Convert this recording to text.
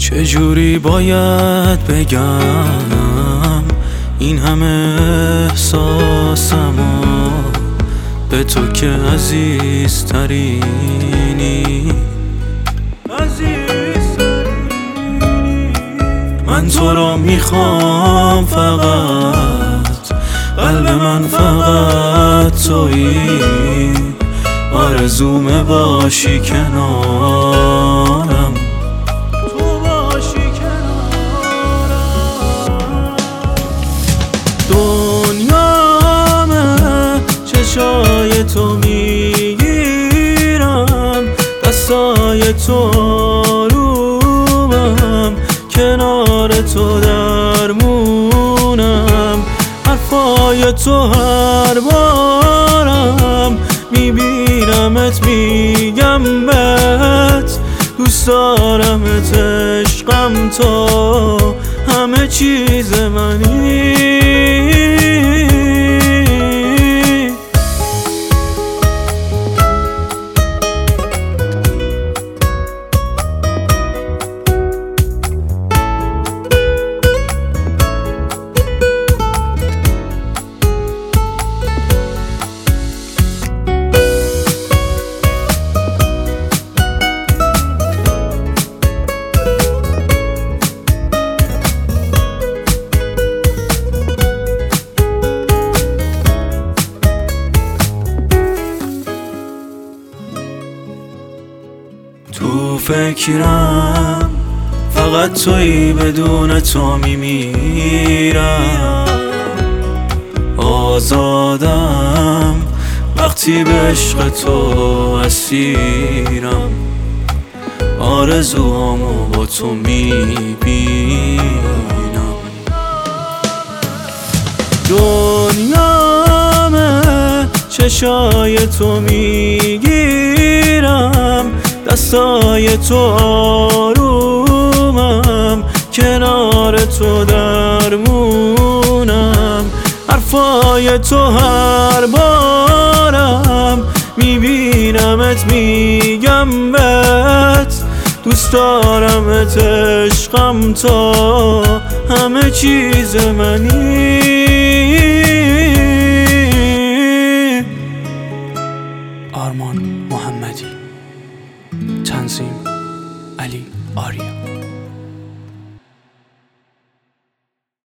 چجوری باید بگم این همه احساسمو به تو که عزیزترینی. من تو رو میخوام فقط، قلب من فقط تویی، آرزومه باشی کنارم، تو باشی کنارم. دنیامه چشای تو میگیرم، دستای تو آرومم، کنار تو درمونم، حرفای تو هر بارم میبینمت میگم بهت دوست دارمت، عشقم تو همه چیز منی. تو فکرم فقط تویی، بدون تو میمیرم. آزادم وقتی به عشق تو اسیرم، آرزوهامو با تو میبینم. دنیامه چشای تو میگیرم، دستای تو آرومم، کنار تو درمونم، حرفای تو هر بارم میبینمت میگم بهت دوست دارمت، عشقم تو همه چیز منی. آرمان محمدی، تنظیم علی آریا.